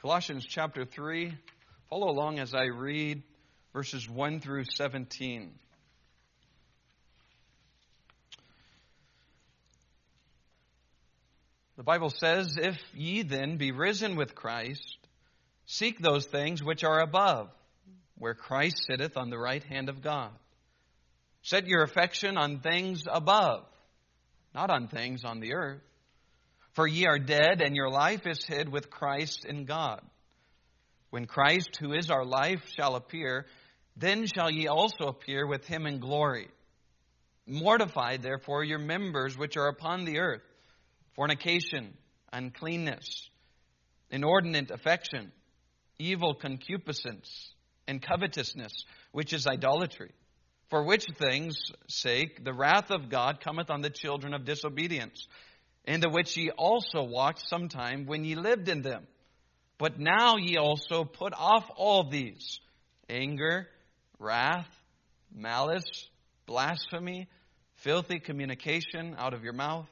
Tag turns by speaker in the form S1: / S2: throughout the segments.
S1: Colossians chapter 3. Follow along as I read verses 1 through 17. The Bible says, "If ye then be risen with Christ, seek those things which are above, where Christ sitteth on the right hand of God. Set your affection on things above, not on things on the earth. For ye are dead, and your life is hid with Christ in God. When Christ, who is our life, shall appear, then shall ye also appear with him in glory. Mortify, therefore, your members which are upon the earth, fornication, uncleanness, inordinate affection, evil concupiscence, and covetousness, which is idolatry. For which things' sake the wrath of God cometh on the children of disobedience, in the which ye also walked sometime when ye lived in them. But now ye also put off all these: anger, wrath, malice, blasphemy, filthy communication out of your mouth.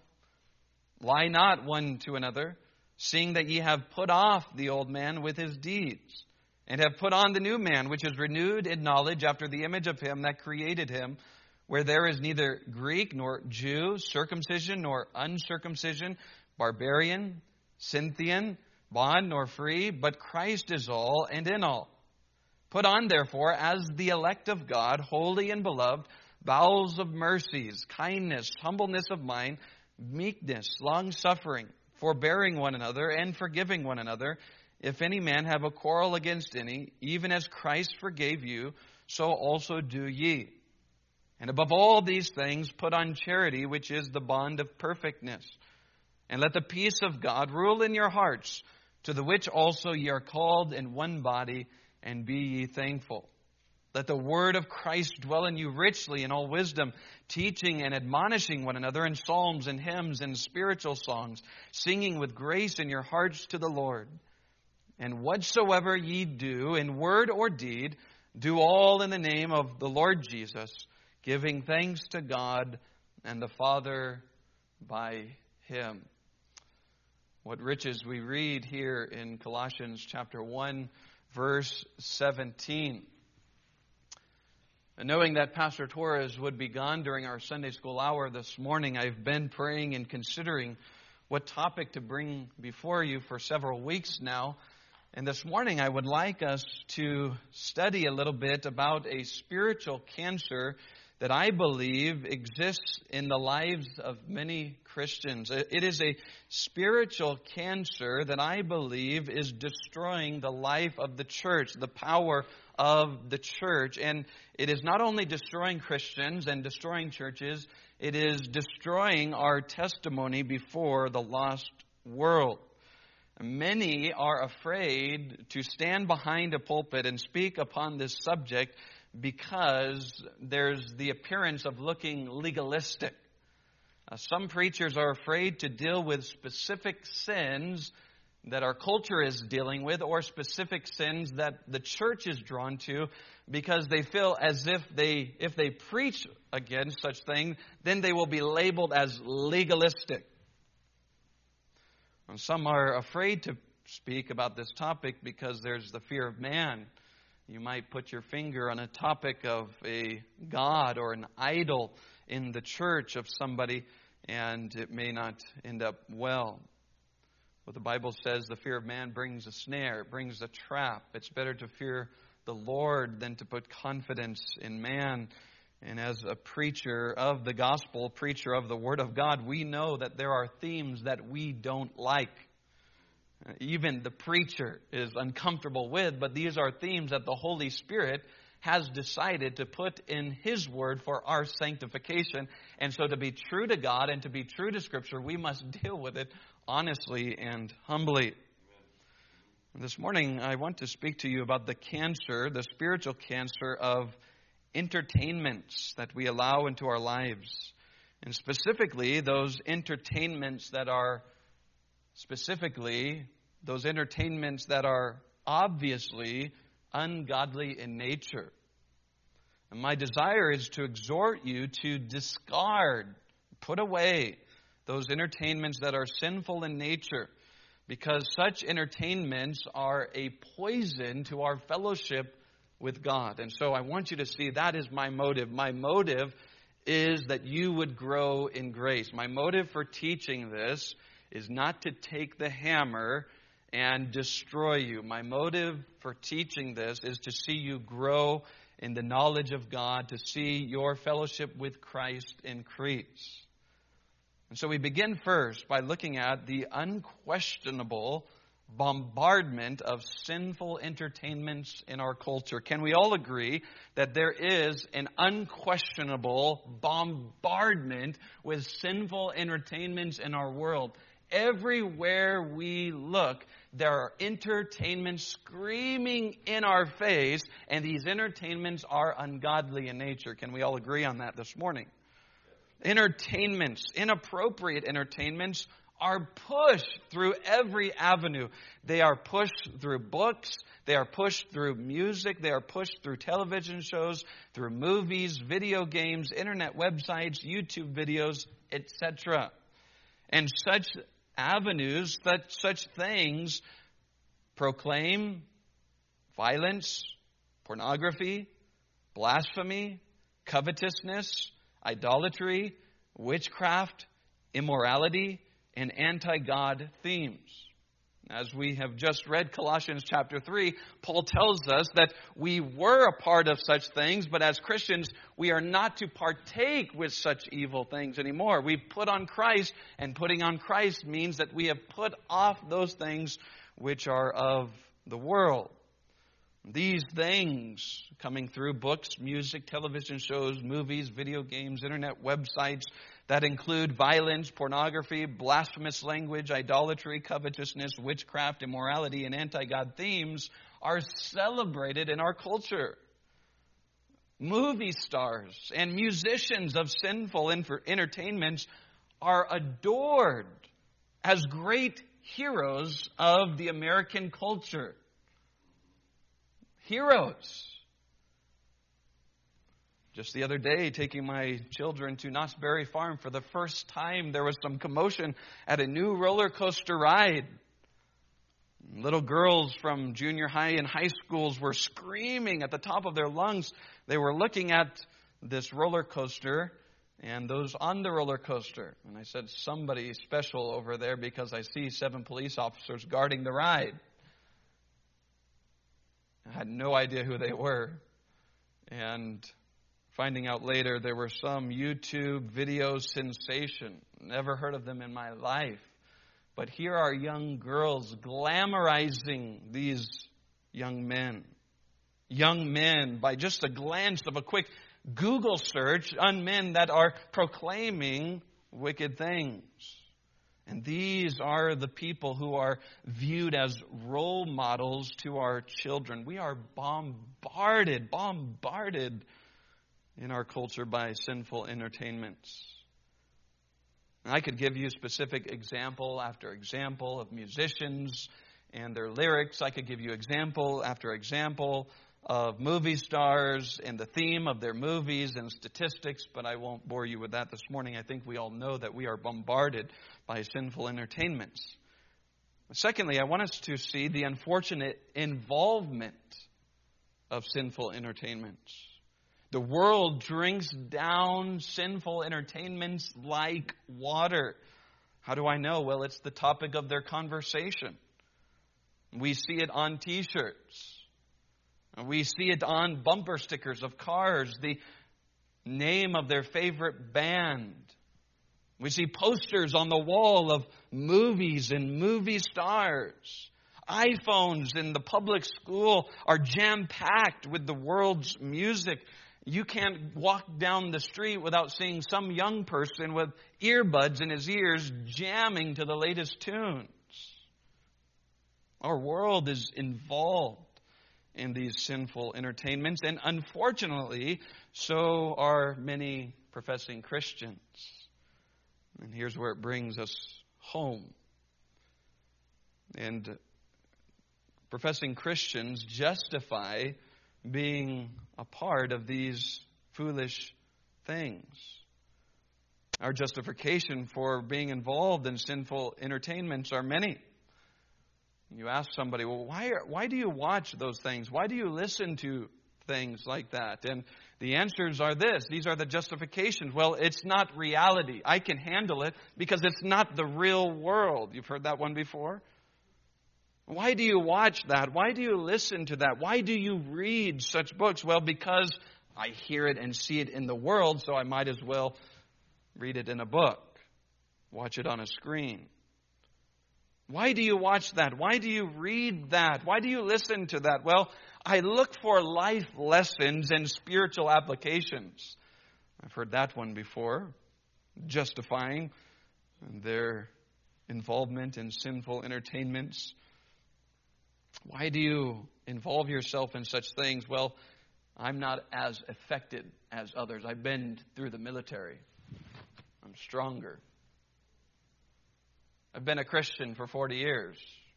S1: Lie not one to another, seeing that ye have put off the old man with his deeds, and have put on the new man, which is renewed in knowledge after the image of him that created him, where there is neither Greek nor Jew, circumcision nor uncircumcision, barbarian, Scythian, bond nor free, but Christ is all and in all. Put on, therefore, as the elect of God, holy and beloved, bowels of mercies, kindness, humbleness of mind, meekness, long-suffering, forbearing one another, and forgiving one another. If any man have a quarrel against any, even as Christ forgave you, so also do ye. And above all these things, put on charity, which is the bond of perfectness. And let the peace of God rule in your hearts, to the which also ye are called in one body, and be ye thankful. Let the word of Christ dwell in you richly in all wisdom, teaching and admonishing one another in psalms and hymns and spiritual songs, singing with grace in your hearts to the Lord. And whatsoever ye do, in word or deed, do all in the name of the Lord Jesus, giving thanks to God and the Father by him." What riches we read here in Colossians chapter 1, verse 17. And knowing that Pastor Torres would be gone during our Sunday school hour this morning, I've been praying and considering what topic to bring before you for several weeks now. And this morning I would like us to study a little bit about a spiritual cancer that I believe exists in the lives of many Christians. It is a spiritual cancer that I believe is destroying the life of the church, the power of the church. And it is not only destroying Christians and destroying churches, it is destroying our testimony before the lost world. Many are afraid to stand behind a pulpit and speak upon this subject because there's the appearance of looking legalistic. Some preachers are afraid to deal with specific sins that our culture is dealing with, or specific sins that the church is drawn to, because they feel as if they preach against such things, then they will be labeled as legalistic. And some are afraid to speak about this topic because there's the fear of man. You might put your finger on a topic of a god or an idol in the church of somebody, and it may not end up well. What the Bible says, the fear of man brings a snare, it brings a trap. It's better to fear the Lord than to put confidence in man. And as a preacher of the gospel, preacher of the Word of God, we know that there are themes that we don't like. Even the preacher is uncomfortable with, but these are themes that the Holy Spirit has decided to put in His Word for our sanctification. And so to be true to God and to be true to Scripture, we must deal with it honestly and humbly. And this morning, I want to speak to you about the cancer, the spiritual cancer of entertainments that we allow into our lives. And specifically, those entertainments that are obviously ungodly in nature. And my desire is to exhort you to discard, put away those entertainments that are sinful in nature, because such entertainments are a poison to our fellowship with God. And so I want you to see that is my motive. My motive is that you would grow in grace. My motive for teaching this is not to take the hammer and destroy you. My motive for teaching this is to see you grow in the knowledge of God, to see your fellowship with Christ increase. And so we begin first by looking at the unquestionable bombardment of sinful entertainments in our culture. Can we all agree that there is an unquestionable bombardment with sinful entertainments in our world? Everywhere we look, there are entertainments screaming in our face, and these entertainments are ungodly in nature. Can we all agree on that this morning? Entertainments, inappropriate entertainments, are pushed through every avenue. They are pushed through books. They are pushed through music. They are pushed through television shows, through movies, video games, internet websites, YouTube videos, etc. And such avenues, such things proclaim violence, pornography, blasphemy, covetousness, idolatry, witchcraft, immorality, and anti-God themes. As we have just read Colossians chapter 3, Paul tells us that we were a part of such things, but as Christians, we are not to partake with such evil things anymore. We've put on Christ, and putting on Christ means that we have put off those things which are of the world. These things coming through books, music, television shows, movies, video games, internet websites that include violence, pornography, blasphemous language, idolatry, covetousness, witchcraft, immorality, and anti-God themes are celebrated in our culture. Movie stars and musicians of sinful entertainments are adored as great heroes of the American culture. Heroes. Just the other day, taking my children to Knott's Berry Farm for the first time, there was some commotion at a new roller coaster ride. Little girls from junior high and high schools were screaming at the top of their lungs. They were looking at this roller coaster and those on the roller coaster. And I said, somebody special over there, because I see 7 police officers guarding the ride. I had no idea who they were. And finding out later, they were some YouTube video sensation. Never heard of them in my life. But here are young girls glamorizing these young men. Young men, by just a glance of a quick Google search, on men that are proclaiming wicked things. And these are the people who are viewed as role models to our children. We are bombarded in our culture by sinful entertainments. I could give you specific example after example of musicians and their lyrics. I could give you example after example of movie stars and the theme of their movies and statistics, but I won't bore you with that this morning. I think we all know that we are bombarded by sinful entertainments. Secondly, I want us to see the unfortunate involvement of sinful entertainments. The world drinks down sinful entertainments like water. How do I know? Well, it's the topic of their conversation. We see it on T-shirts. We see it on bumper stickers of cars, the name of their favorite band. We see posters on the wall of movies and movie stars. iPhones in the public school are jam-packed with the world's music. You can't walk down the street without seeing some young person with earbuds in his ears jamming to the latest tunes. Our world is involved in these sinful entertainments, and unfortunately, so are many professing Christians. And here's where it brings us home. And professing Christians justify being a part of these foolish things. Our justification for being involved in sinful entertainments are many. You ask somebody, well, why do you watch those things? Why do you listen to things like that? And the answers are this. These are the justifications. Well, it's not reality. I can handle it because it's not the real world. You've heard that one before? Why do you watch that? Why do you listen to that? Why do you read such books? Well, because I hear it and see it in the world, so I might as well read it in a book, watch it on a screen. Why do you watch that? Why do you read that? Why do you listen to that? Well, I look for life lessons and spiritual applications. I've heard that one before, justifying their involvement in sinful entertainments. Why do you involve yourself in such things? Well, I'm not as affected as others. I've been through the military. I'm stronger. I've been a Christian for 40 years.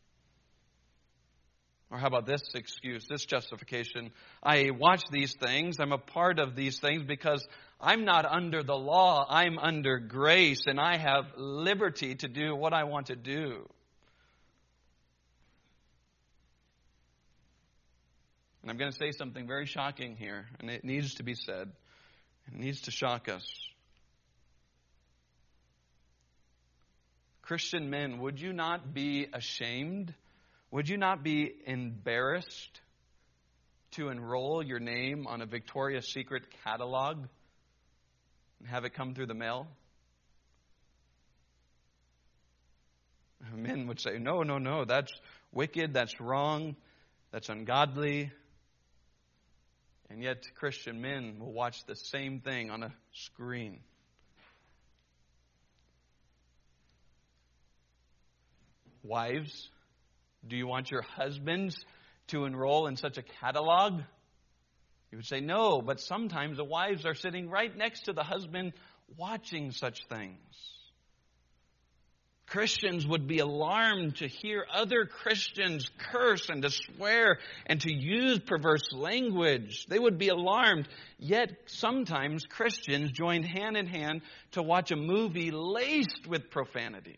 S1: Or how about this excuse, this justification? I watch these things, I'm a part of these things because I'm not under the law, I'm under grace, and I have liberty to do what I want to do. And I'm going to say something very shocking here, and it needs to be said. It needs to shock us. Christian men, would you not be ashamed? Would you not be embarrassed to enroll your name on a Victoria's Secret catalog and have it come through the mail? Men would say, no, that's wicked, that's wrong, that's ungodly. And yet Christian men will watch the same thing on a screen. Wives, do you want your husbands to enroll in such a catalog? You would say no, but sometimes the wives are sitting right next to the husband watching such things. Christians would be alarmed to hear other Christians curse and to swear and to use perverse language. They would be alarmed. Yet sometimes Christians join hand in hand to watch a movie laced with profanity.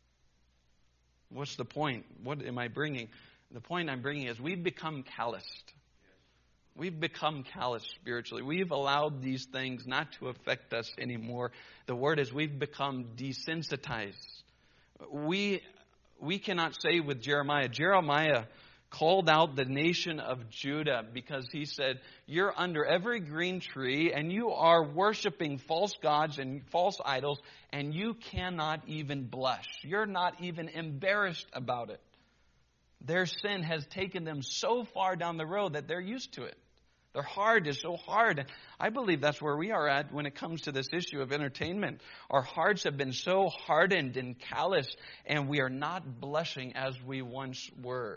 S1: What's the point? What am I bringing? The point I'm bringing is we've become calloused. We've become calloused spiritually. We've allowed these things not to affect us anymore. The word is we've become desensitized. We cannot say with Jeremiah. Jeremiah called out the nation of Judah because he said, you're under every green tree and you are worshiping false gods and false idols and you cannot even blush. You're not even embarrassed about it. Their sin has taken them so far down the road that they're used to it. Their heart is so hard. And I believe that's where we are at when it comes to this issue of entertainment. Our hearts have been so hardened and calloused and we are not blushing as we once were.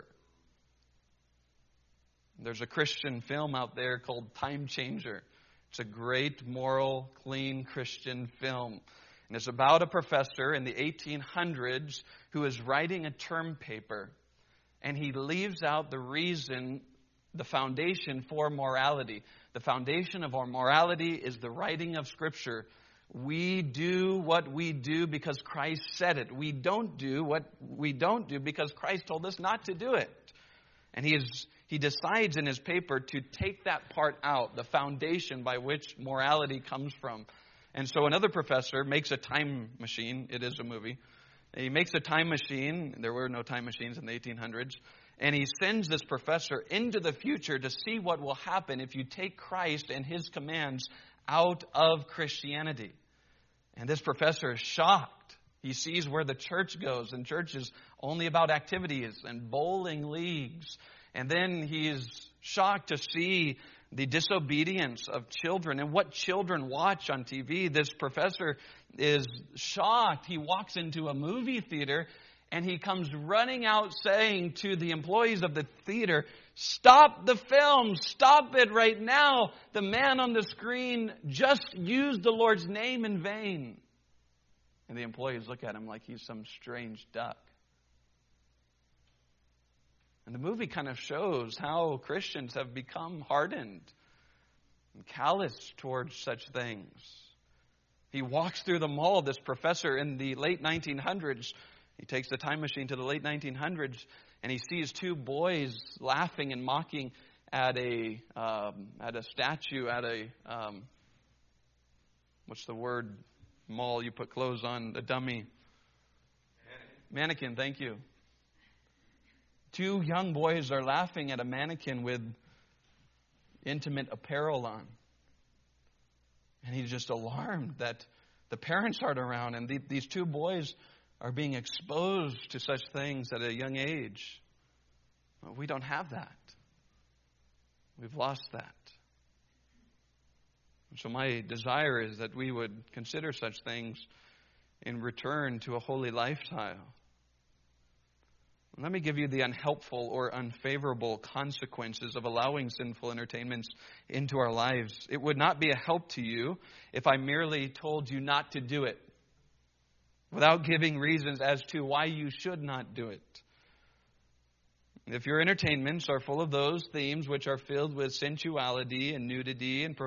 S1: There's a Christian film out there called Time Changer. It's a great, moral, clean Christian film. And it's about a professor in the 1800s who is writing a term paper. And he leaves out the reason, the foundation for morality. The foundation of our morality is the writing of Scripture. We do what we do because Christ said it. We don't do what we don't do because Christ told us not to do it. And he decides in his paper to take that part out, the foundation by which morality comes from. And so another professor makes a time machine. It is a movie. He makes a time machine. There were no time machines in the 1800s. And he sends this professor into the future to see what will happen if you take Christ and his commands out of Christianity. And this professor is shocked. He sees where the church goes, and church is only about activities and bowling leagues. And then he is shocked to see the disobedience of children and what children watch on TV. This professor is shocked. He walks into a movie theater and he comes running out saying to the employees of the theater, "Stop the film, stop it right now. The man on the screen just used the Lord's name in vain." And the employees look at him like he's some strange duck. And the movie kind of shows how Christians have become hardened and callous towards such things. He walks through the mall, this professor in the late 1900s. He takes the time machine to the late 1900s, and he sees two boys laughing and mocking at a statue, at a what's the word? Mall you put clothes on, a dummy. Mannequin, thank you. Two young boys are laughing at a mannequin with intimate apparel on. And he's just alarmed that the parents aren't around, and these two boys are being exposed to such things at a young age. Well, we don't have that. We've lost that. So my desire is that we would consider such things in return to a holy lifestyle. Let me give you the unhelpful or unfavorable consequences of allowing sinful entertainments into our lives. It would not be a help to you if I merely told you not to do it, without giving reasons as to why you should not do it. If your entertainments are full of those themes which are filled with sensuality and nudity and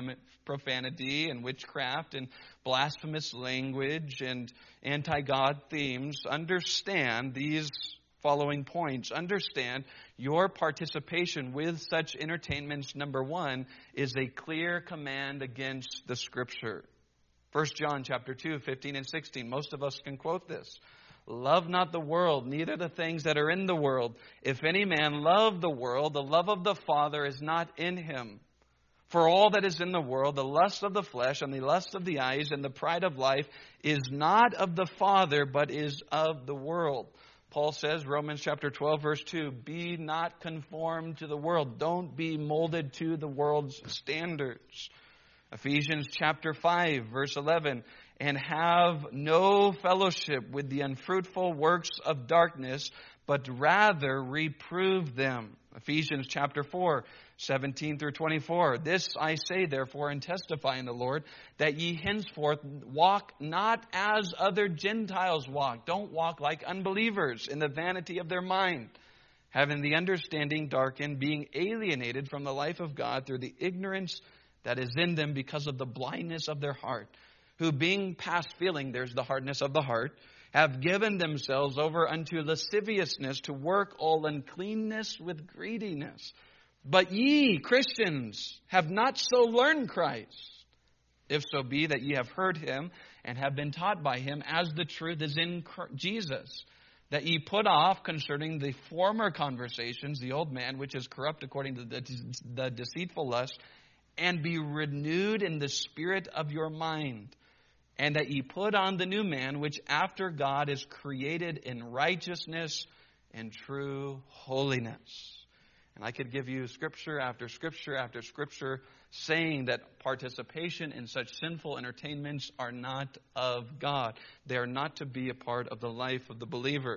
S1: profanity and witchcraft and blasphemous language and anti-God themes, understand these following points. Understand your participation with such entertainments, number one, is a clear command against the Scripture. 1 John chapter 2, 15 and 16. Most of us can quote this. Love not the world, neither the things that are in the world. If any man love the world, the love of the Father is not in him. For all that is in the world, the lust of the flesh and the lust of the eyes and the pride of life is not of the Father, but is of the world. Paul says, Romans chapter 12, verse 2, be not conformed to the world. Don't be molded to the world's standards. Ephesians chapter 5, verse 11, and have no fellowship with the unfruitful works of darkness, but rather reprove them. Ephesians chapter 4, 17 through 24. This I say, therefore, and testify in the Lord, that ye henceforth walk not as other Gentiles walk. Don't walk like unbelievers in the vanity of their mind, having the understanding darkened, being alienated from the life of God through the ignorance that is in them because of the blindness of their heart, who being past feeling, there's the hardness of the heart, have given themselves over unto lasciviousness to work all uncleanness with greediness. But ye, Christians, have not so learned Christ, if so be that ye have heard him and have been taught by him, as the truth is in Jesus, that ye put off concerning the former conversations, the old man, which is corrupt according to the deceitful lust, and be renewed in the spirit of your mind, and that ye put on the new man, which after God is created in righteousness and true holiness. And I could give you scripture after scripture after scripture saying that participation in such sinful entertainments are not of God. They are not to be a part of the life of the believer.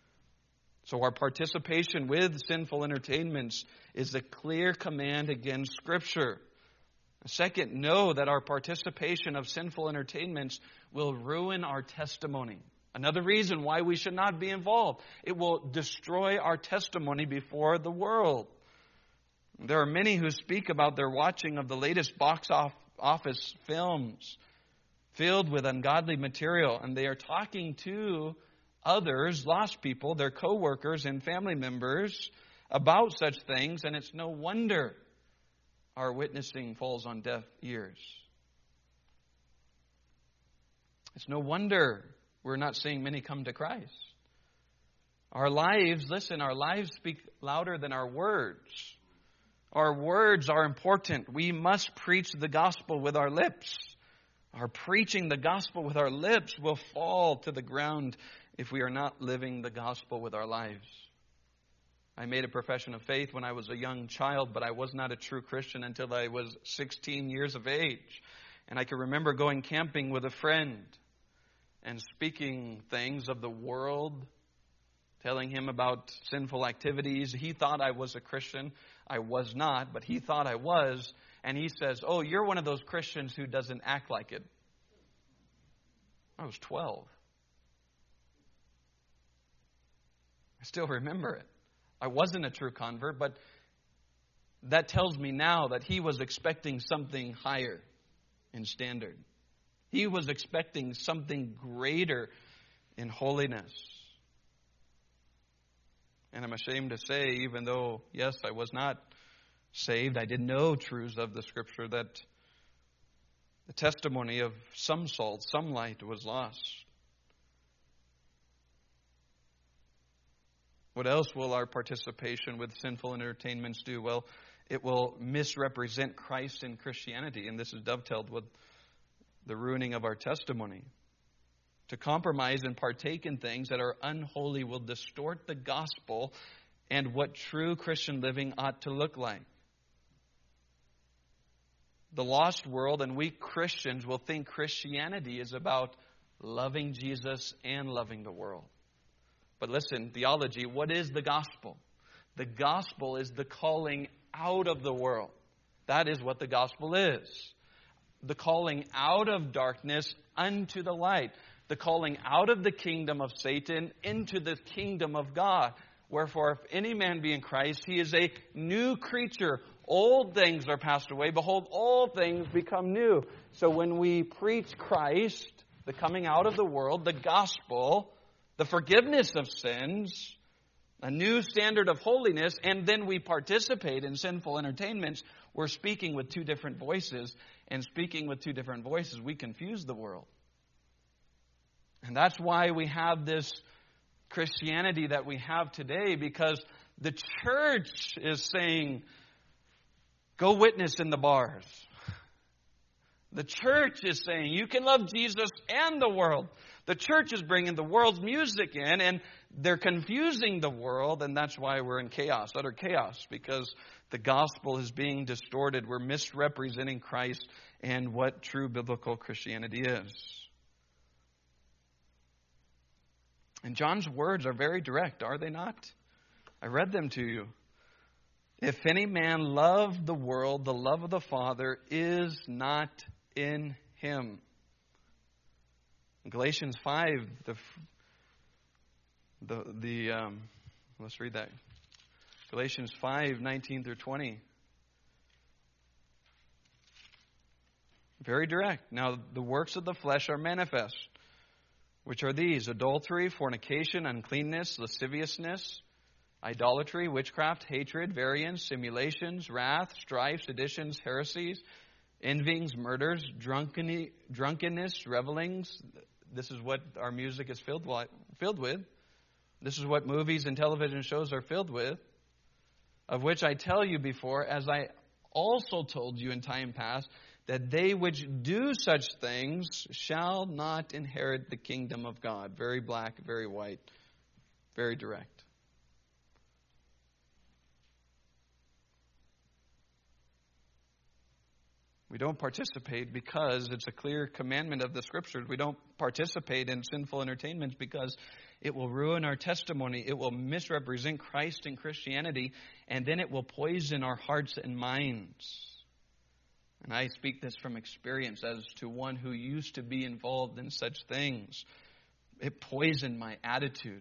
S1: So our participation with sinful entertainments is a clear command against Scripture. Second, know that our participation of sinful entertainments will ruin our testimony. Another reason why we should not be involved. It will destroy our testimony before the world. There are many who speak about their watching of the latest box office films filled with ungodly material, and they are talking to others, lost people, their co-workers and family members, about such things, and it's no wonder our witnessing falls on deaf ears. It's no wonder we're not seeing many come to Christ. Our lives speak louder than our words. Our words are important. We must preach the gospel with our lips. Our preaching the gospel with our lips will fall to the ground if we are not living the gospel with our lives. I made a profession of faith when I was a young child, but I was not a true Christian until I was 16 years of age. And I can remember going camping with a friend and speaking things of the world, telling him about sinful activities. He thought I was a Christian. I was not, but he thought I was. And he says, "Oh, you're one of those Christians who doesn't act like it." I was 12. I still remember it. I wasn't a true convert, but that tells me now that he was expecting something higher in standard. He was expecting something greater in holiness. And I'm ashamed to say, even though, yes, I was not saved, I did know truths of the Scripture, that the testimony of some salt, some light was lost. What else will our participation with sinful entertainments do? Well, it will misrepresent Christ in Christianity, and this is dovetailed with the ruining of our testimony. To compromise and partake in things that are unholy will distort the gospel and what true Christian living ought to look like. The lost world and we Christians will think Christianity is about loving Jesus and loving the world. But listen, theology, what is the gospel? The gospel is the calling out of the world. That is what the gospel is. The calling out of darkness unto the light. The calling out of the kingdom of Satan into the kingdom of God. Wherefore, if any man be in Christ, he is a new creature. Old things are passed away. Behold, all things become new. So when we preach Christ, the coming out of the world, the gospel, the forgiveness of sins, a new standard of holiness, and then we participate in sinful entertainments, we're speaking with two different voices. And speaking with two different voices, we confuse the world. And that's why we have this Christianity that we have today, because the church is saying, go witness in the bars. The church is saying, you can love Jesus and the world. The church is bringing the world's music in, and they're confusing the world, and that's why we're in chaos, utter chaos, because the gospel is being distorted. We're misrepresenting Christ and what true biblical Christianity is. And John's words are very direct, are they not? I read them to you. If any man love the world, the love of the Father is not in him. In Galatians 5, let's read that. Galatians 5, 19 through 20. Very direct. Now, the works of the flesh are manifest, which are these: adultery, fornication, uncleanness, lasciviousness, idolatry, witchcraft, hatred, variance, simulations, wrath, strife, seditions, heresies, envyings, murders, drunkenness, revelings. This is what our music is filled with. This is what movies and television shows are filled with. Of which I tell you before, as I also told you in time past, that they which do such things shall not inherit the kingdom of God. Very black, very white, very direct. We don't participate because it's a clear commandment of the Scriptures. We don't participate in sinful entertainments because it will ruin our testimony. It will misrepresent Christ and Christianity, and then it will poison our hearts and minds. And I speak this from experience as to one who used to be involved in such things. It poisoned my attitude.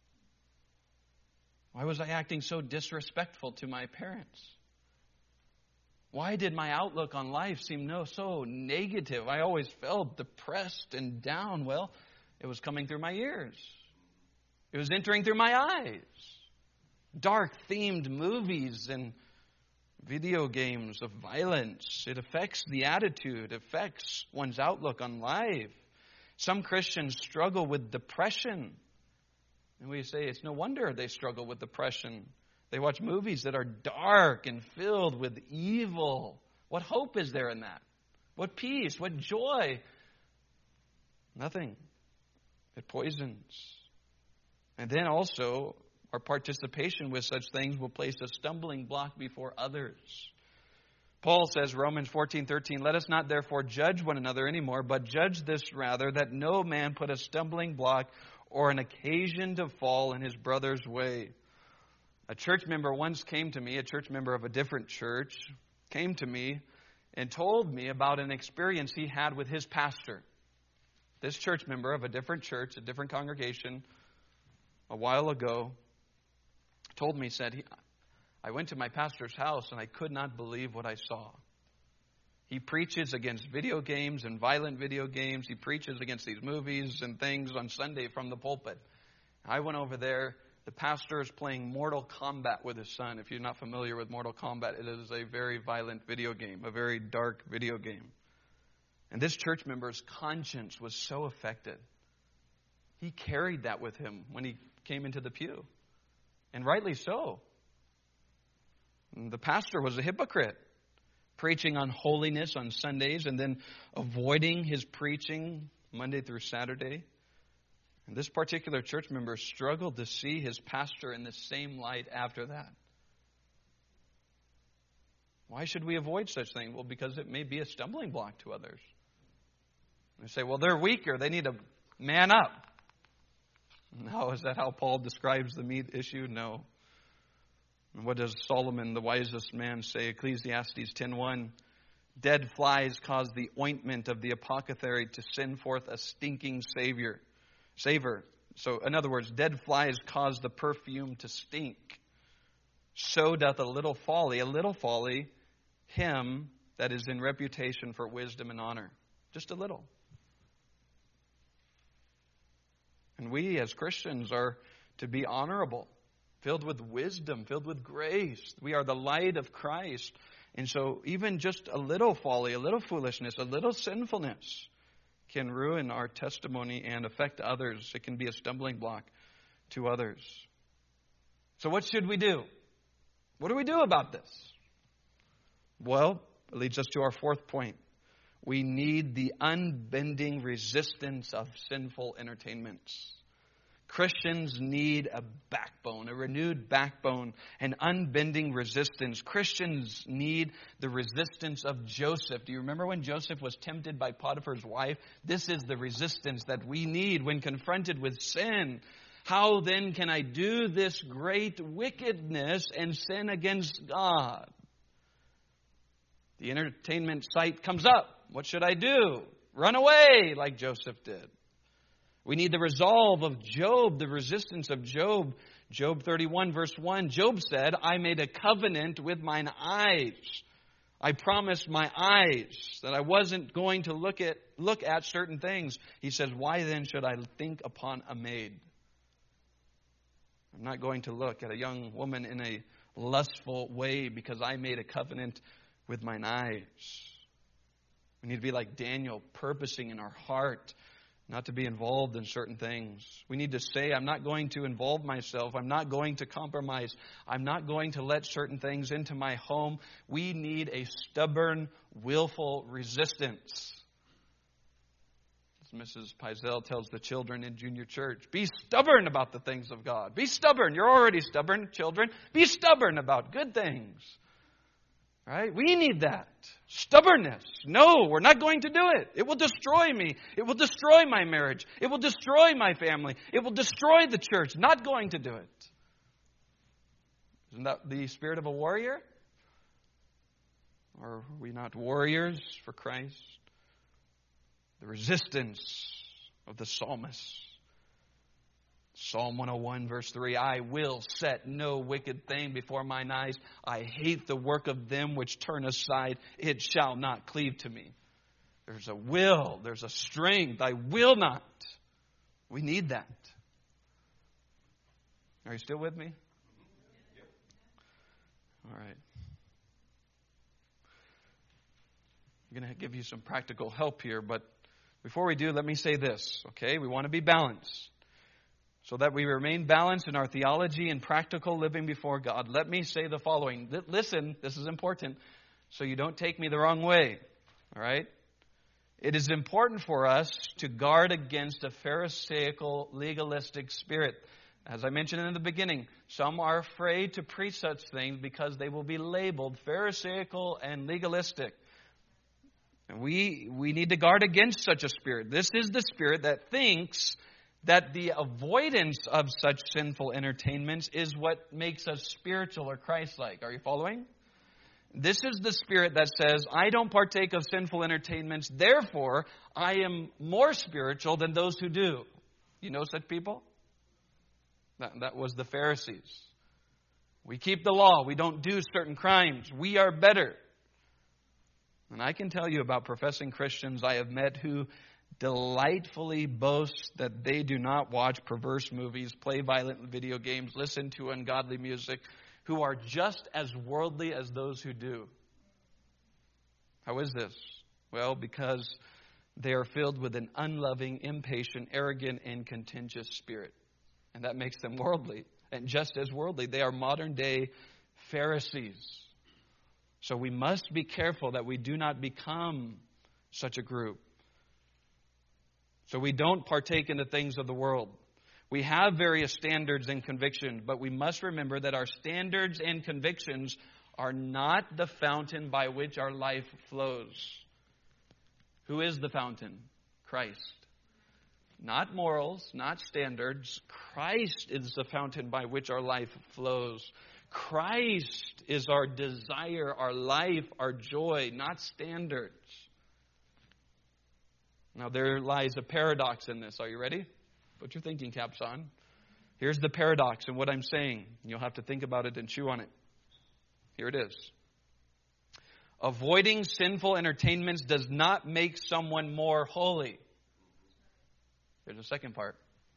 S1: Why was I acting so disrespectful to my parents? Why did my outlook on life seem so negative? I always felt depressed and down. Well, it was coming through my ears. It was entering through my eyes. Dark-themed movies and video games of violence. It affects the attitude. It affects one's outlook on life. Some Christians struggle with depression. And we say it's no wonder they struggle with depression. They watch movies that are dark and filled with evil. What hope is there in that? What peace? What joy? Nothing. It poisons. And then also, our participation with such things will place a stumbling block before others. Paul says, Romans 14:13, let us not therefore judge one another anymore, but judge this rather, that no man put a stumbling block or an occasion to fall in his brother's way. A church member once came to me, a church member of a different church, came to me and told me about an experience he had with his pastor. This church member of a different church, a different congregation, a while ago, told me, said, I went to my pastor's house and I could not believe what I saw. He preaches against video games and violent video games. He preaches against these movies and things on Sunday from the pulpit. I went over there the pastor is playing Mortal Kombat with his son. If you're not familiar with Mortal Kombat, it is a very violent video game, a very dark video game. And this church member's conscience was so affected. He carried that with him when he came into the pew. And rightly so. And the pastor was a hypocrite, preaching on holiness on Sundays and then avoiding his preaching Monday through Saturday. And this particular church member struggled to see his pastor in the same light after that. Why should we avoid such things? Well, because it may be a stumbling block to others. They say, well, they're weaker. They need to man up. No, is that how Paul describes the meat issue? No. And what does Solomon, the wisest man, say? Ecclesiastes 10:1, dead flies cause the ointment of the apothecary to send forth a stinking savor. So, in other words, dead flies cause the perfume to stink. So doth a little folly, him that is in reputation for wisdom and honor. Just a little. And we as Christians are to be honorable, filled with wisdom, filled with grace. We are the light of Christ. And so even just a little folly, a little foolishness, a little sinfulness can ruin our testimony and affect others. It can be a stumbling block to others. So what should we do? What do we do about this? Well, it leads us to our fourth point. We need the unbending resistance of sinful entertainments. Christians need a backbone, a renewed backbone, an unbending resistance. Christians need the resistance of Joseph. Do you remember when Joseph was tempted by Potiphar's wife? This is the resistance that we need when confronted with sin. How then can I do this great wickedness and sin against God? The entertainment site comes up. What should I do? Run away like Joseph did. We need the resolve of Job, the resistance of Job. Job 31 verse 1, Job said, I made a covenant with mine eyes. I promised my eyes that I wasn't going to look at certain things. He says, why then should I think upon a maid? I'm not going to look at a young woman in a lustful way because I made a covenant with mine eyes. We need to be like Daniel, purposing in our heart not to be involved in certain things. We need to say, I'm not going to involve myself. I'm not going to compromise. I'm not going to let certain things into my home. We need a stubborn, willful resistance. As Mrs. Pizell tells the children in junior church, be stubborn about the things of God. Be stubborn. You're already stubborn, children. Be stubborn about good things. Right? We need that. Stubbornness. No, we're not going to do it. It will destroy me. It will destroy my marriage. It will destroy my family. It will destroy the church. Not going to do it. Isn't that the spirit of a warrior? Or are we not warriors for Christ? The resistance of the psalmist. Psalm 101 verse 3, I will set no wicked thing before mine eyes. I hate the work of them which turn aside. It shall not cleave to me. There's a will. There's a strength. I will not. We need that. Are you still with me? All right. I'm going to give you some practical help here, but before we do, let me say this, okay? We want to be balanced. So that we remain balanced in our theology and practical living before God. Let me say the following. Listen, this is important, so you don't take me the wrong way. All right? It is important for us to guard against a Pharisaical, legalistic spirit. As I mentioned in the beginning, some are afraid to preach such things because they will be labeled Pharisaical and legalistic. And we need to guard against such a spirit. This is the spirit that thinks that the avoidance of such sinful entertainments is what makes us spiritual or Christ-like. Are you following? This is the spirit that says, I don't partake of sinful entertainments, therefore I am more spiritual than those who do. You know such people? That was the Pharisees. We keep the law. We don't do certain crimes. We are better. And I can tell you about professing Christians I have met who delightfully boast that they do not watch perverse movies, play violent video games, listen to ungodly music, who are just as worldly as those who do. How is this? Well, because they are filled with an unloving, impatient, arrogant, and contentious spirit. And that makes them worldly. And just as worldly, they are modern day Pharisees. So we must be careful that we do not become such a group. So we don't partake in the things of the world. We have various standards and convictions, but we must remember that our standards and convictions are not the fountain by which our life flows. Who is the fountain? Christ. Not morals, not standards. Christ is the fountain by which our life flows. Christ is our desire, our life, our joy, not standards. Now there lies a paradox in this. Are you ready? Put your thinking caps on. Here's the paradox in what I'm saying. You'll have to think about it and chew on it. Here it is. Avoiding sinful entertainments does not make someone more holy. Here's the second part.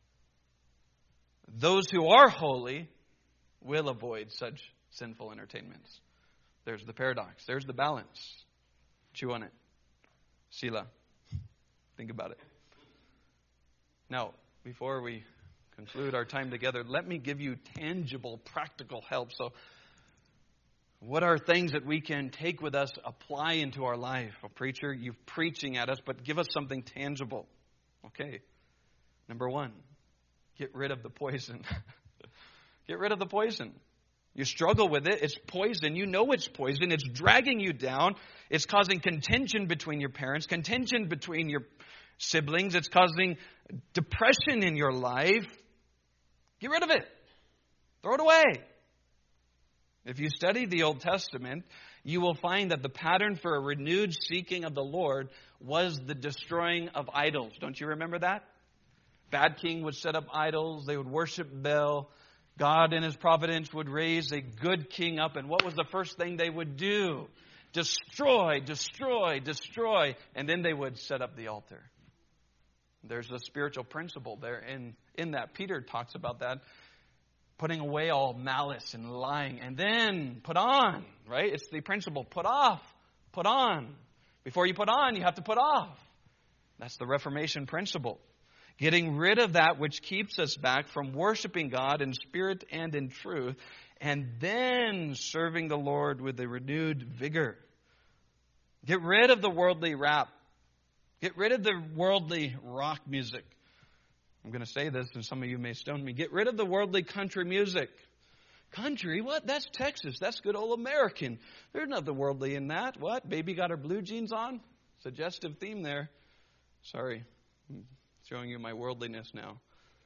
S1: Those who are holy will avoid such sinful entertainments. There's the paradox. There's the balance. Chew on it. Selah. Think about it. Now, before we conclude our time together, let me give you tangible, practical help. So, what are things that we can take with us, apply into our life? A preacher, you're preaching at us, but give us something tangible. Okay. Number one, get rid of the poison. Get rid of the poison. You struggle with it. It's poison. You know it's poison. It's dragging you down. It's causing contention between your parents, contention between your siblings. It's causing depression in your life. Get rid of it. Throw it away. If you study the Old Testament, you will find that the pattern for a renewed seeking of the Lord was the destroying of idols. Don't you remember that? Bad king would set up idols. They would worship Baal. God in His providence would raise a good king up. And what was the first thing they would do? Destroy, destroy, destroy. And then they would set up the altar. There's a spiritual principle there. In that, Peter talks about that. Putting away all malice and lying. And then put on, right? It's the principle. Put off, put on. Before you put on, you have to put off. That's the Reformation principle. Getting rid of that which keeps us back from worshiping God in spirit and in truth, and then serving the Lord with a renewed vigor. Get rid of the worldly rap. Get rid of the worldly rock music. I'm going to say this, and some of you may stone me. Get rid of the worldly country music. Country? What? That's Texas. That's good old American. There's nothing worldly in that. What? Baby got her blue jeans on? Suggestive theme there. Sorry. Showing you my worldliness now.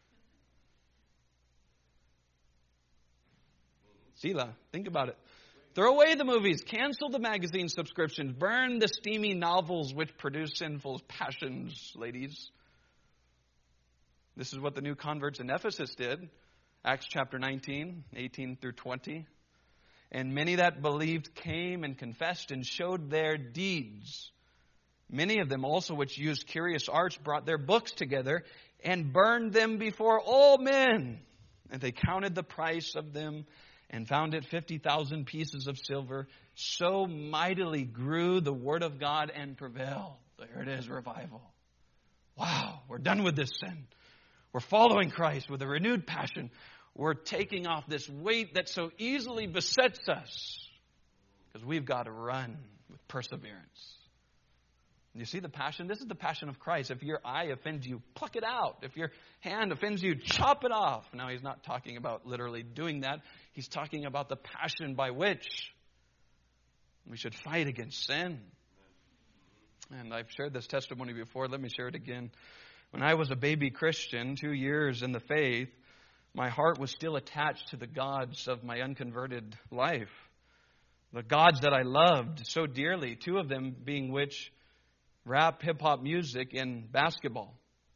S1: Selah, think about it. Throw away the movies. Cancel the magazine subscriptions. Burn the steamy novels which produce sinful passions, ladies. This is what the new converts in Ephesus did. Acts chapter 19, 18 through 20. And many that believed came and confessed and showed their deeds. Many of them also which used curious arts brought their books together and burned them before all men. And they counted the price of them and found it 50,000 pieces of silver. So mightily grew the word of God and prevailed. There it is, revival. Wow, we're done with this sin. We're following Christ with a renewed passion. We're taking off this weight that so easily besets us. Because we've got to run with perseverance. You see the passion? This is the passion of Christ. If your eye offends you, pluck it out. If your hand offends you, chop it off. Now, He's not talking about literally doing that. He's talking about the passion by which we should fight against sin. And I've shared this testimony before. Let me share it again. When I was a baby Christian, 2 years in the faith, my heart was still attached to the gods of my unconverted life. The gods that I loved so dearly, two of them being which rap, hip-hop music, and basketball.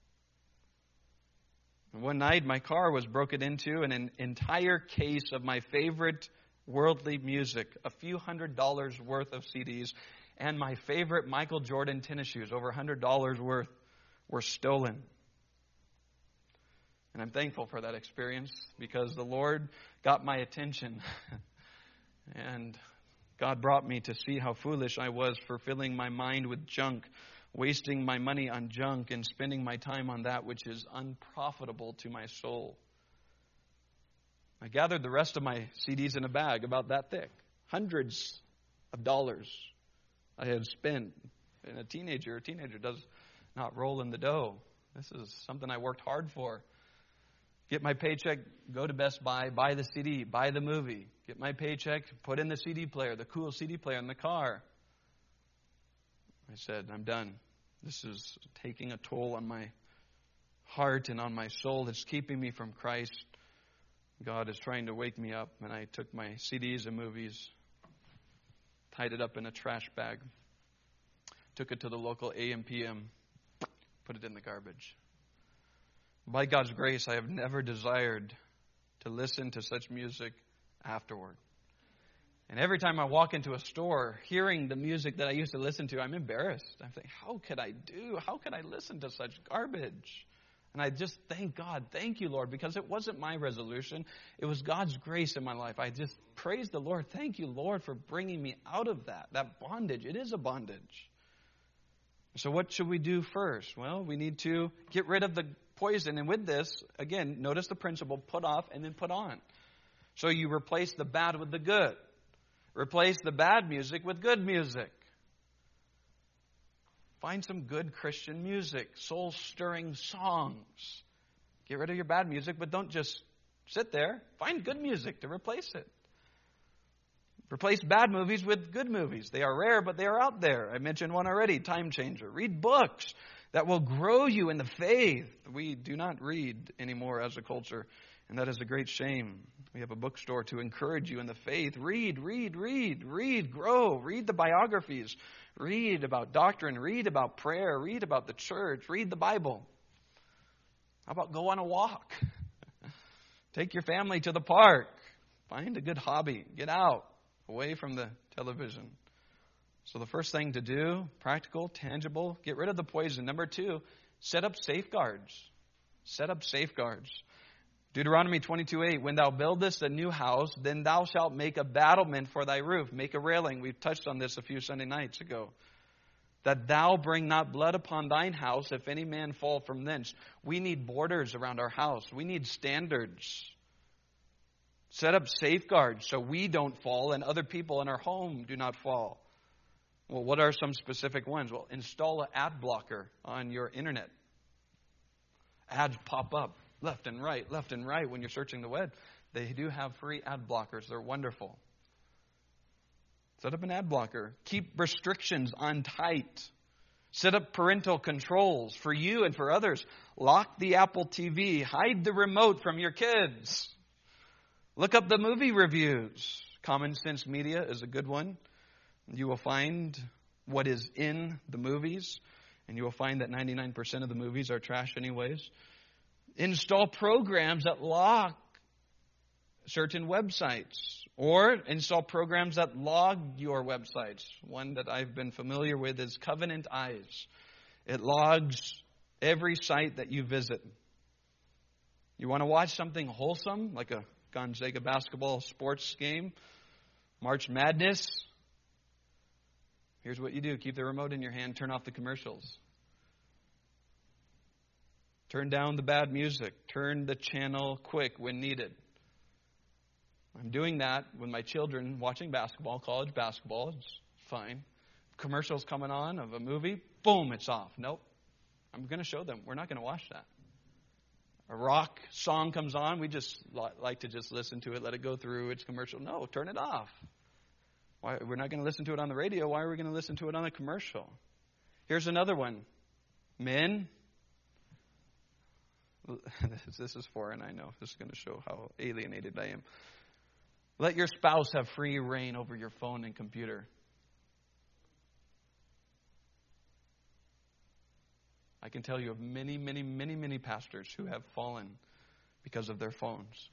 S1: And one night, my car was broken into, and an entire case of my favorite worldly music, a few $100s worth of CDs, and my favorite Michael Jordan tennis shoes, over $100 worth, were stolen. And I'm thankful for that experience because the Lord got my attention. And God brought me to see how foolish I was for filling my mind with junk, wasting my money on junk, and spending my time on that which is unprofitable to my soul. I gathered the rest of my CDs in a bag about that thick. Hundreds of dollars I had spent. And a teenager does not roll in the dough. This is something I worked hard for. Get my paycheck, go to Best Buy, buy the CD, buy the movie. Get my paycheck, put in the CD player, the cool CD player in the car. I said, I'm done. This is taking a toll on my heart and on my soul. It's keeping me from Christ. God is trying to wake me up. And I took my CDs and movies, tied it up in a trash bag, took it to the local AM/PM, put it in the garbage. By God's grace, I have never desired to listen to such music afterward. And every time I walk into a store, hearing the music that I used to listen to, I'm embarrassed. I'm thinking, how could I listen to such garbage? And I just thank God, thank you, Lord, because it wasn't my resolution. It was God's grace in my life. I just praise the Lord. Thank you, Lord, for bringing me out of that bondage. It is a bondage. So what should we do first? Well, we need to get rid of the poison. And with this, again, notice the principle, put off and then put on. So you replace the bad with the good. Replace the bad music with good music. Find some good Christian music, soul-stirring songs. Get rid of your bad music, but don't just sit there. Find good music to replace it. Replace bad movies with good movies. They are rare, but they are out there. I mentioned one already, Time Changer. Read books that will grow you in the faith. We do not read anymore as a culture, and that is a great shame. We have a bookstore to encourage you in the faith. Read, grow. Read the biographies. Read about doctrine. Read about prayer. Read about the church. Read the Bible. How about go on a walk? Take your family to the park. Find a good hobby. Get out, away from the television. So the first thing to do, practical, tangible, get rid of the poison. Number 2, set up safeguards. Set up safeguards. Deuteronomy 22:8, when thou buildest a new house, then thou shalt make a battlement for thy roof. Make a railing. We've touched on this a few Sunday nights ago. That thou bring not blood upon thine house, if any man fall from thence. We need borders around our house. We need standards. Set up safeguards so we don't fall and other people in our home do not fall. Well, what are some specific ones? Well, install an ad blocker on your internet. Ads pop up left and right when you're searching the web. They do have free ad blockers. They're wonderful. Set up an ad blocker. Keep restrictions on tight. Set up parental controls for you and for others. Lock the Apple TV. Hide the remote from your kids. Look up the movie reviews. Common Sense Media is a good one. You will find what is in the movies, and you will find that 99% of the movies are trash anyways. Install programs that lock certain websites, or install programs that log your websites. One that I've been familiar with is Covenant Eyes. It logs every site that you visit. You want to watch something wholesome, like a Gonzaga basketball sports game, March Madness? Here's what you do. Keep the remote in your hand. Turn off the commercials. Turn down the bad music. Turn the channel quick when needed. I'm doing that with my children watching basketball, college basketball. It's fine. Commercials coming on of a movie, boom, it's off. Nope. I'm going to show them. We're not going to watch that. A rock song comes on. We just like to just listen to it, let it go through its commercial. No, turn it off. Why, we're not going to listen to it on the radio. Why are we going to listen to it on a commercial? Here's another one. Men, this is foreign, I know. This is going to show how alienated I am. Let your spouse have free reign over your phone and computer. I can tell you of many pastors who have fallen because of their phones.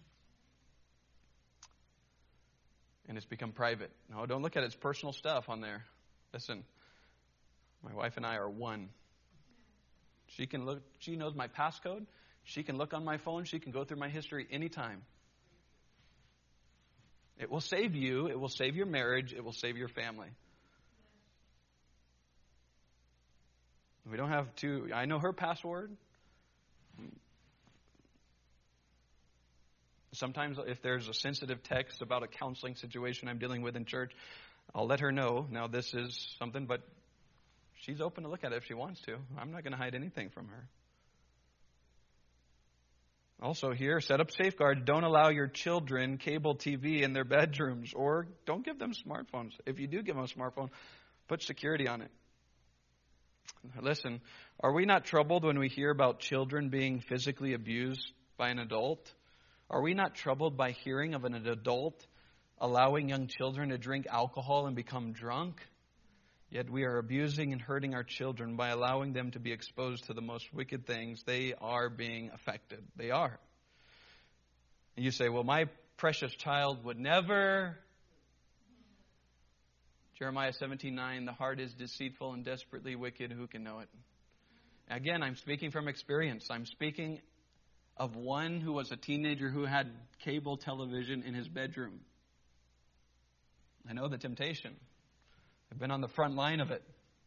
S1: And it's become private. No, don't look at it. It's personal stuff on there. Listen, my wife and I are one. She can look. She knows my passcode. She can look on my phone. She can go through my history anytime. It will save you. It will save your marriage. It will save your family. We don't have to. I know her password. Sometimes if there's a sensitive text about a counseling situation I'm dealing with in church, I'll let her know. Now this is something, but she's open to look at it if she wants to. I'm not going to hide anything from her. Also here, set up safeguards. Don't allow your children cable TV in their bedrooms, or don't give them smartphones. If you do give them a smartphone, put security on it. Listen, are we not troubled when we hear about children being physically abused by an adult? Are we not troubled by hearing of an adult allowing young children to drink alcohol and become drunk? Yet we are abusing and hurting our children by allowing them to be exposed to the most wicked things. They are being affected. They are. And you say, well, my precious child would never. Jeremiah 17:9, the heart is deceitful and desperately wicked. Who can know it? Again, I'm speaking from experience. I'm speaking of one who was a teenager who had cable television in his bedroom. I know the temptation. I've been on the front line of it.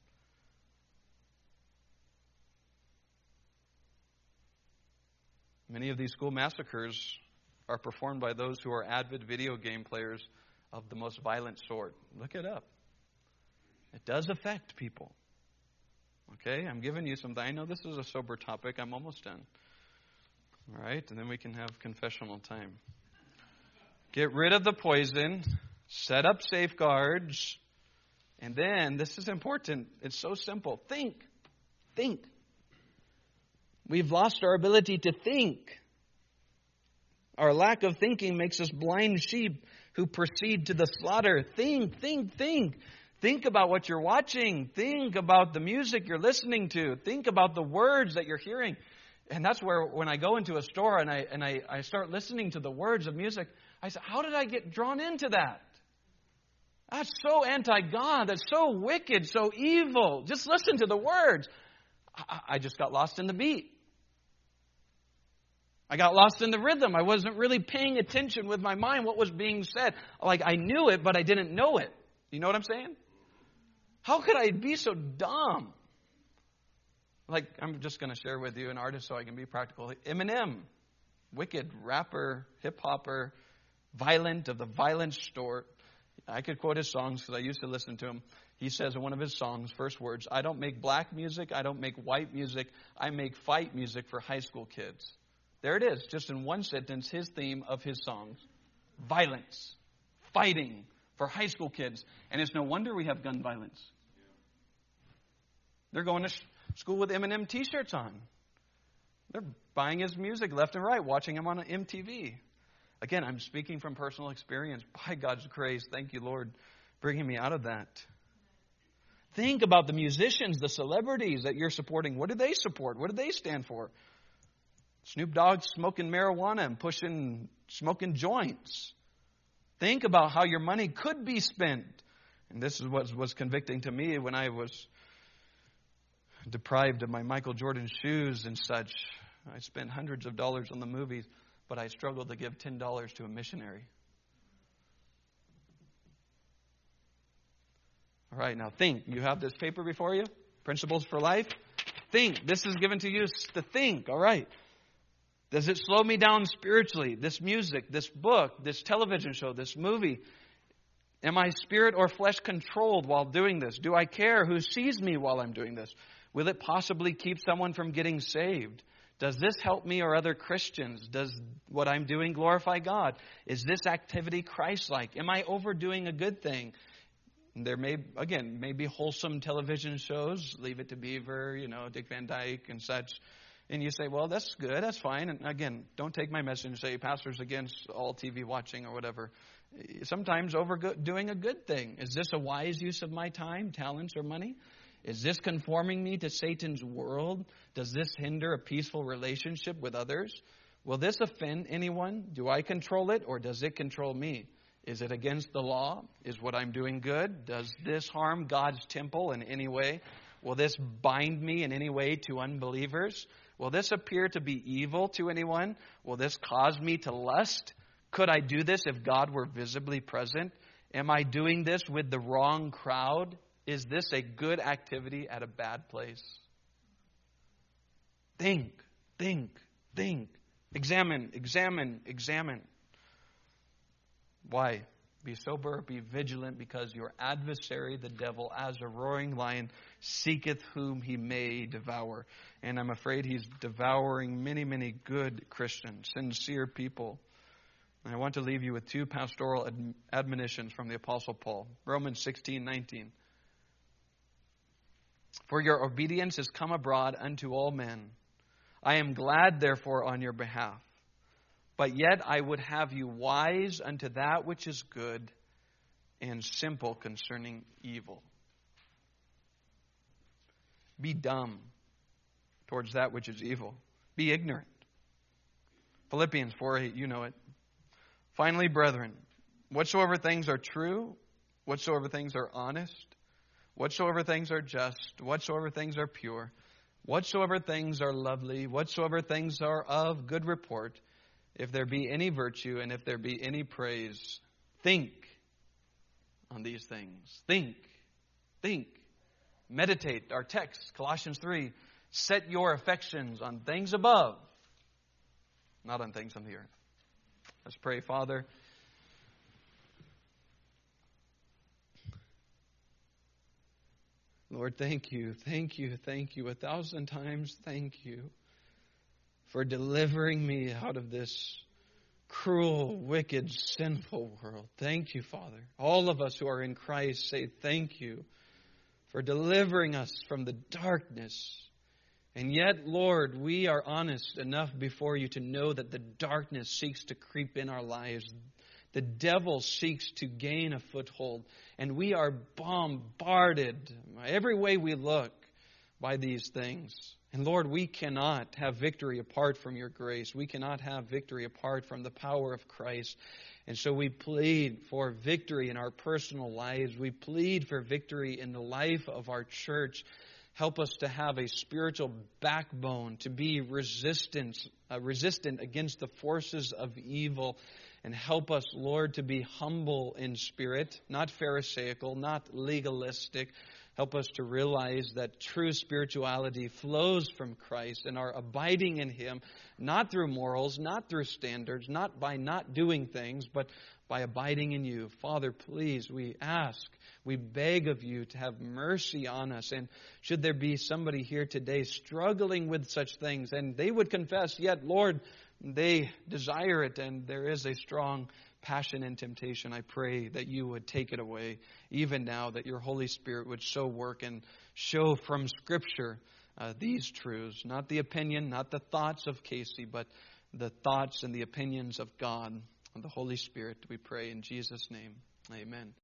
S1: Many of these school massacres are performed by those who are avid video game players of the most violent sort. Look it up. It does affect people. Okay, I'm giving you something. I know this is a sober topic. I'm almost done. All right, and then we can have confessional time. Get rid of the poison. Set up safeguards. And then, this is important. It's so simple. Think. Think. We've lost our ability to think. Our lack of thinking makes us blind sheep who proceed to the slaughter. Think. Think about what you're watching. Think about the music you're listening to. Think about the words that you're hearing. And that's where when I go into a store and I start listening to the words of music, I say, how did I get drawn into that? That's so anti-God. That's so wicked, so evil. Just listen to the words. I just got lost in the beat. I got lost in the rhythm. I wasn't really paying attention with my mind what was being said. Like I knew it, but I didn't know it. You know what I'm saying? How could I be so dumb? Like, I'm just going to share with you an artist so I can be practical. Eminem, wicked rapper, hip-hopper, violent of the violent sort. I could quote his songs because I used to listen to him. He says in one of his songs, first words, I don't make black music, I don't make white music, I make fight music for high school kids. There it is, just in one sentence, his theme of his songs. Violence, fighting for high school kids. And it's no wonder we have gun violence. They're going to school with Eminem t-shirts on. They're buying his music left and right, watching him on MTV. Again, I'm speaking from personal experience. By God's grace, thank you, Lord, bringing me out of that. Think about the musicians, the celebrities that you're supporting. What do they support? What do they stand for? Snoop Dogg smoking marijuana and smoking joints. Think about how your money could be spent. And this is what was convicting to me when I was deprived of my Michael Jordan shoes and such. I spent hundreds of dollars on the movies, but I struggled to give $10 to a missionary. All right, now think. You have this paper before you? Principles for Life? Think. This is given to you to think. All right. Does it slow me down spiritually? This music, this book, this television show, this movie? Am I spirit or flesh controlled while doing this? Do I care who sees me while I'm doing this? Will it possibly keep someone from getting saved? Does this help me or other Christians? Does what I'm doing glorify God? Is this activity Christ-like? Am I overdoing a good thing? There may be wholesome television shows, Leave It to Beaver, Dick Van Dyke and such. And you say, well, that's good, that's fine. And again, don't take my message and say, pastor's against all TV watching or whatever. Sometimes overdoing a good thing. Is this a wise use of my time, talents, or money? Is this conforming me to Satan's world? Does this hinder a peaceful relationship with others? Will this offend anyone? Do I control it or does it control me? Is it against the law? Is what I'm doing good? Does this harm God's temple in any way? Will this bind me in any way to unbelievers? Will this appear to be evil to anyone? Will this cause me to lust? Could I do this if God were visibly present? Am I doing this with the wrong crowd? Is this a good activity at a bad place? Think, think, think. Examine, examine, examine. Why? Be sober, be vigilant, because your adversary, the devil, as a roaring lion, seeketh whom he may devour. And I'm afraid he's devouring many, many good Christians, sincere people. And I want to leave you with two pastoral admonitions from the Apostle Paul. Romans 16:19. For your obedience is come abroad unto all men. I am glad, therefore, on your behalf. But yet I would have you wise unto that which is good, and simple concerning evil. Be dumb towards that which is evil. Be ignorant. Philippians 4:8, you know it. Finally, brethren, whatsoever things are true, whatsoever things are honest, whatsoever things are just, whatsoever things are pure, whatsoever things are lovely, whatsoever things are of good report, if there be any virtue and if there be any praise, think on these things. Think. Think. Meditate. Our text, Colossians 3, set your affections on things above, not on things on the earth. Let's pray. Father, Lord, thank you, thank you, thank you. 1,000 times thank you for delivering me out of this cruel, wicked, sinful world. Thank you, Father. All of us who are in Christ say thank you for delivering us from the darkness. And yet, Lord, we are honest enough before you to know that the darkness seeks to creep in our lives. The devil seeks to gain a foothold. And we are bombarded every way we look by these things. And Lord, we cannot have victory apart from your grace. We cannot have victory apart from the power of Christ. And so we plead for victory in our personal lives. We plead for victory in the life of our church. Help us to have a spiritual backbone, to be resistant against the forces of evil. And help us, Lord, to be humble in spirit, not pharisaical, not legalistic. Help us to realize that true spirituality flows from Christ and our abiding in Him, not through morals, not through standards, not by not doing things, but by abiding in you. Father, please, we ask, we beg of you to have mercy on us. And should there be somebody here today struggling with such things, and they would confess, yet, Lord, they desire it, and there is a strong passion and temptation, I pray that you would take it away, even now, that your Holy Spirit would so work and show from Scripture these truths, not the opinion, not the thoughts of Casey, but the thoughts and the opinions of God and the Holy Spirit. We pray in Jesus' name. Amen.